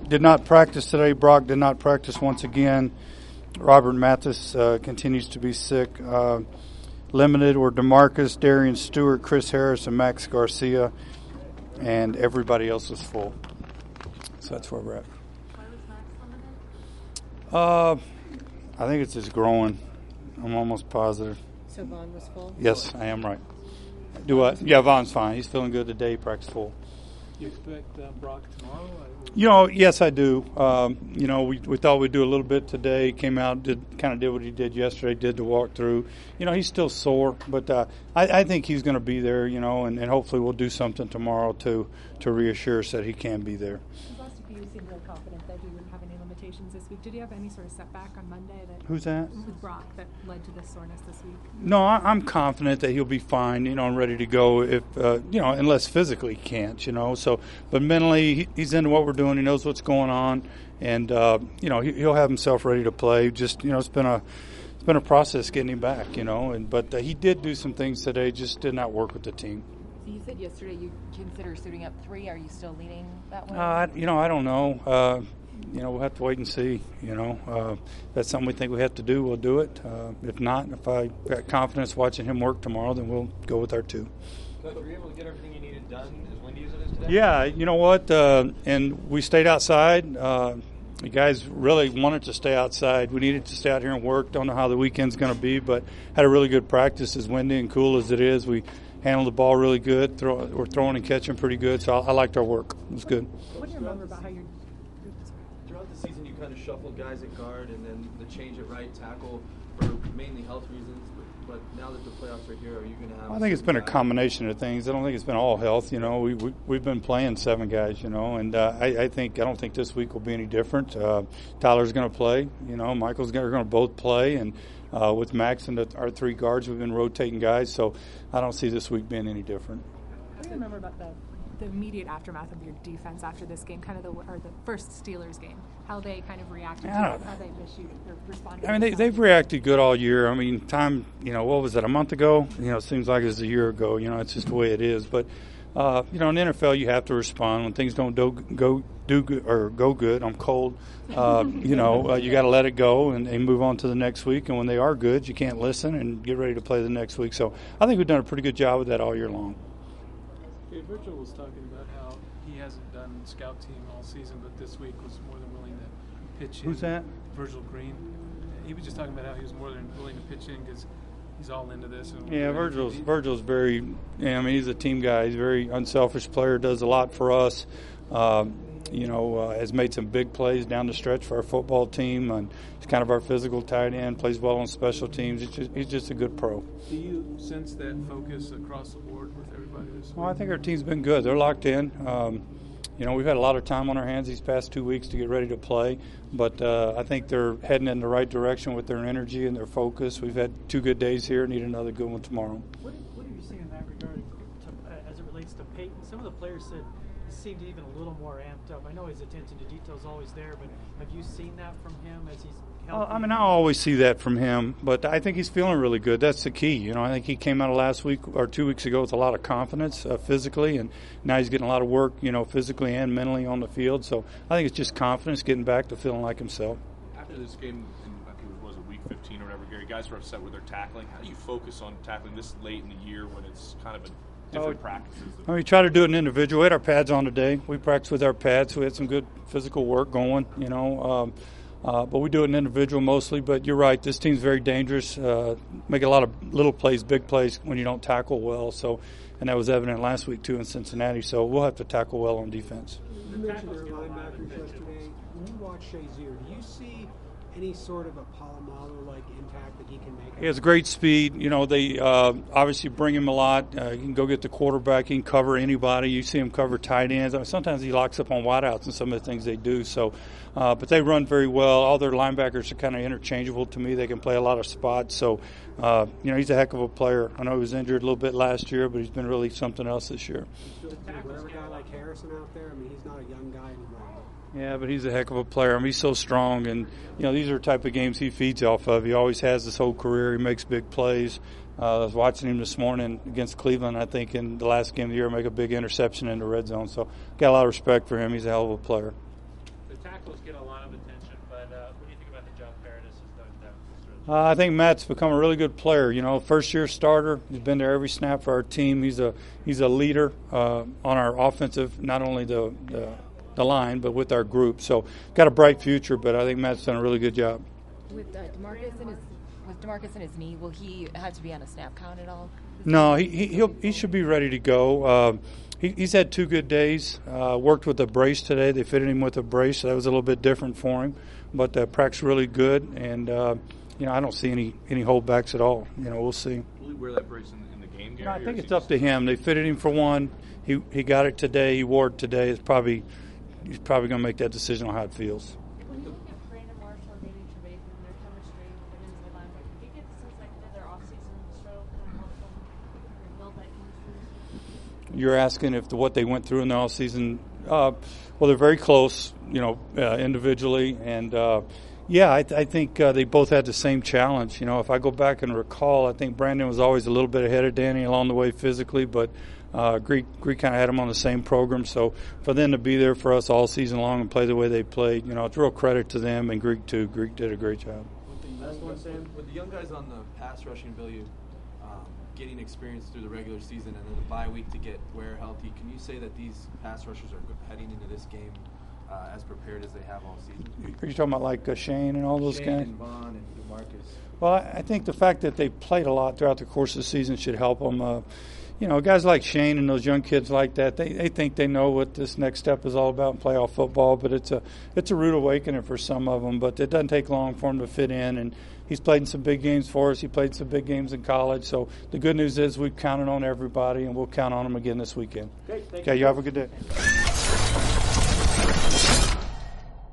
did not practice today. Brock did not practice once again. Robert Mathis continues to be sick. Limited were DeMarcus, Darian Stewart, Chris Harris, and Max Garcia, and everybody else was full. So that's where we're at. Why was Max limited? I think it's just growing. I'm almost positive. So Vaughn was full? Yes, I am right. Do what? Yeah, Vaughn's fine. He's feeling good today. He practiced full. You expect Brock tomorrow? Yes, I do. We thought we'd do a little bit today. Came out, did what he did yesterday. Did the walkthrough. He's still sore, but I think he's going to be there. And hopefully we'll do something tomorrow to reassure us that he can be there. Last week you seemed real confident that he wouldn't have any limitations this week. Did you have any sort of setback on Monday Who's that? with Brock that led to this soreness this week? No, I'm confident that he'll be fine. And ready to go. If unless physically he can't. So, but mentally he's into what we're doing. He knows what's going on, and he'll have himself ready to play. Just it's been a process getting him back. But he did do some things today. Just did not work with the team. So you said yesterday you consider suiting up 3. Are you still leaning that way? I don't know. We'll have to wait and see. That's something we think we have to do. We'll do it. If not, if I got confidence watching him work tomorrow, then we'll go with our 2. Coach, were you able to get everything you needed done as windy as it is today? Yeah, you know what? And we stayed outside. The guys really wanted to stay outside. We needed to stay out here and work. Don't know how the weekend's going to be, but had a really good practice. As windy and cool as it is, we handled the ball really good. We're throwing and catching pretty good, so I liked our work. It was good. What do you remember about how you're Throughout the season, you kind of shuffled guys at guard and then the change at right tackle for mainly health reasons. But now that the playoffs are here, are you going to have? I think it's been a combination of things. I don't think it's been all health. We've been playing 7 guys. And I don't think this week will be any different. Tyler's going to play. Michael's going to both play, and with Max and our 3 guards, we've been rotating guys. So I don't see this week being any different. What do you remember about the immediate aftermath of your defense after this game, kind of the first Steelers game, how they kind of reacted to it, how they issued or responded? I mean, they've reacted good all year. I mean, what was that, a month ago? It seems like it was a year ago. It's just the way it is. But, in the NFL, you have to respond when things don't go good. I'm cold. You got to let it go and move on to the next week. And when they are good, you can't listen and get ready to play the next week. So I think we've done a pretty good job with that all year long. Virgil was talking about how he hasn't done scout team all season, but this week was more than willing to pitch in. Who's that? Virgil Green. He was just talking about how he was more than willing to pitch in because he's all into this. Yeah, Virgil's very. He's a team guy. He's a very unselfish player. Does a lot for us. Has made some big plays down the stretch for our football team, and he's kind of our physical tight end. Plays well on special teams. He's just a good pro. Do you sense that focus across the board with everybody this week? Well, I think our team's been good. They're locked in. We've had a lot of time on our hands these past 2 weeks to get ready to play, but I think they're heading in the right direction with their energy and their focus. We've had 2 good days here. Need another good one tomorrow. What are you seeing in that regard as it relates to Peyton? Some of the players said he seemed even a little more amped up. I know his attention to detail is always there, but have you seen that from him as he's healthy? I always see that from him, but I think he's feeling really good. That's the key. I think he came out of last week or 2 weeks ago with a lot of confidence physically, and now he's getting a lot of work, physically and mentally on the field. So I think it's just confidence, getting back to feeling like himself. After this game, I think it was week 15 or whatever, Gary, guys were upset with their tackling. How do you focus on tackling this late in the year when it's kind of a different practices? We try to do it in individual. We had our pads on today. We practiced with our pads. We had some good physical work going, but we do it in individual mostly. But you're right, this team's very dangerous. Make a lot of little plays, big plays when you don't tackle well. So, and that was evident last week too in Cincinnati. So we'll have to tackle well on defense. You mentioned their linebackers yesterday. When you watch Shazier, do you see any sort of a Polamalu-like impact that he can make? He has great speed. They obviously bring him a lot. He can go get the quarterback. He can cover anybody. You see him cover tight ends. Sometimes he locks up on wideouts and some of the things they do. So, but they run very well. All their linebackers are kind of interchangeable to me. They can play a lot of spots. So, he's a heck of a player. I know he was injured a little bit last year, but he's been really something else this year. Whatever guy like Harrison out there, he's not a young guy anymore. Yeah, but he's a heck of a player. He's so strong, and these are the type of games he feeds off of. He always has his whole career. He makes big plays. I was watching him this morning against Cleveland, I think, in the last game of the year, make a big interception in the red zone. So got a lot of respect for him. He's a hell of a player. The tackles get a lot of attention, but what do you think about the job Paradis has done down this stretch? I think Matt's become a really good player. You know, first-year starter. He's been there every snap for our team. He's a leader on our offensive, not only the line, but with our group. So got a bright future, but I think Matt's done a really good job. With DeMarcus and his knee, will he have to be on a snap count at all? No, he should be ready to go. He's had 2 good days. Worked with a brace today. They fitted him with a brace, so that was a little bit different for him. But practice really good, and I don't see any holdbacks at all. We'll see. Will he wear that brace in the game, Gary? I think it's up to him. They fitted him for one. He got it today. He wore it today. He's probably going to make that decision on how it feels. When you look at Brandon Marshall and Danny Trevathan and their chemistry with the inside linebacker, do you get the sense like their offseason show kind of helped them build that chemistry? You're asking if what they went through in the offseason. Well, they're very close, individually. And, I think they both had the same challenge. If I go back and recall, I think Brandon was always a little bit ahead of Danny along the way physically, but Greek kind of had him on the same program. So for them to be there for us all season long and play the way they played, it's real credit to them and Greek, too. Greek did a great job. With the young guys on the pass rushing value, getting experience through the regular season and then the bye week to get Ware healthy, can you say that these pass rushers are heading into this game as prepared as they have all season? Are you talking about like Shane and all those guys? Shane and Vaughn and DeMarcus. Well, I think the fact that they played a lot throughout the course of the season should help them. Guys like Shane and those young kids like that, they think they know what this next step is all about in playoff football, but it's a rude awakening for some of them. But it doesn't take long for them to fit in, and he's played in some big games for us. He played some big games in college. So the good news is we've counted on everybody, and we'll count on them again this weekend. Okay, you have a good day.